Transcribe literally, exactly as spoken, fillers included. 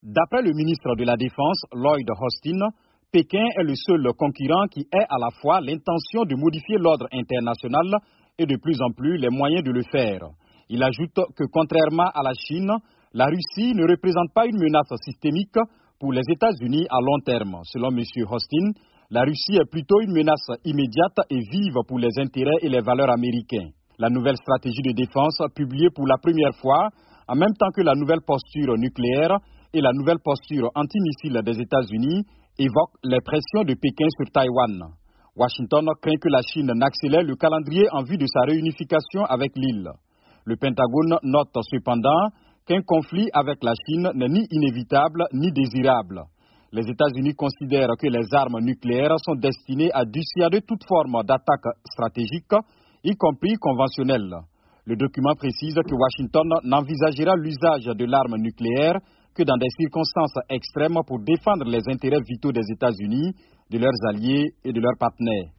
D'après le ministre de la Défense, Lloyd Austin, Pékin est le seul concurrent qui ait à la fois l'intention de modifier l'ordre international et de plus en plus les moyens de le faire. Il ajoute que contrairement à la Chine, la Russie ne représente pas une menace systémique pour les États-Unis à long terme. Selon M. Austin, la Russie est plutôt une menace immédiate et vive pour les intérêts et les valeurs américains. La nouvelle stratégie de défense, publiée pour la première fois, en même temps que la nouvelle posture nucléaire et la nouvelle posture antimissile des États-Unis, évoque les pressions de Pékin sur Taïwan. Washington craint que la Chine n'accélère le calendrier en vue de sa réunification avec l'île. Le Pentagone note cependant qu'un conflit avec la Chine n'est ni inévitable ni désirable. Les États-Unis considèrent que les armes nucléaires sont destinées à dissuader toute forme d'attaque stratégique, y compris conventionnelle. Le document précise que Washington n'envisagera l'usage de l'arme nucléaire que dans des circonstances extrêmes pour défendre les intérêts vitaux des États-Unis, de leurs alliés et de leurs partenaires.